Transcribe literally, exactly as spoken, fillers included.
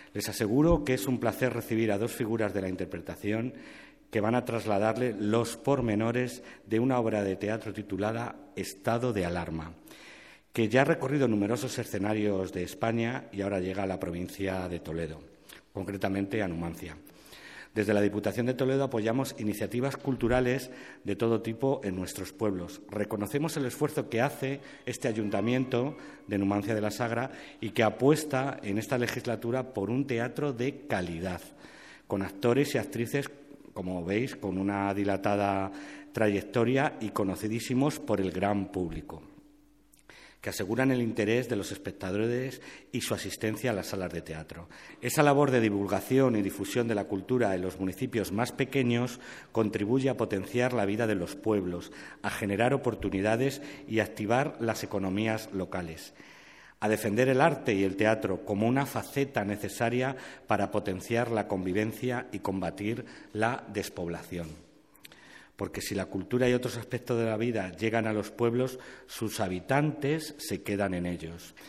Les aseguro que es un placer recibir a dos figuras de la interpretación que van a trasladarle los pormenores de una obra de teatro titulada Estado de Alarma, que ya ha recorrido numerosos escenarios de España y ahora llega a la provincia de Toledo, concretamente a Numancia. Desde la Diputación de Toledo apoyamos iniciativas culturales de todo tipo en nuestros pueblos. Reconocemos el esfuerzo que hace este Ayuntamiento de Numancia de la Sagra y que apuesta en esta legislatura por un teatro de calidad, con actores y actrices, como veis, con una dilatada trayectoria y conocidísimos por el gran público, que aseguran el interés de los espectadores y su asistencia a las salas de teatro. Esa labor de divulgación y difusión de la cultura en los municipios más pequeños contribuye a potenciar la vida de los pueblos, a generar oportunidades y a activar las economías locales, a defender el arte y el teatro como una faceta necesaria para potenciar la convivencia y combatir la despoblación. Porque si la cultura y otros aspectos de la vida llegan a los pueblos, sus habitantes se quedan en ellos.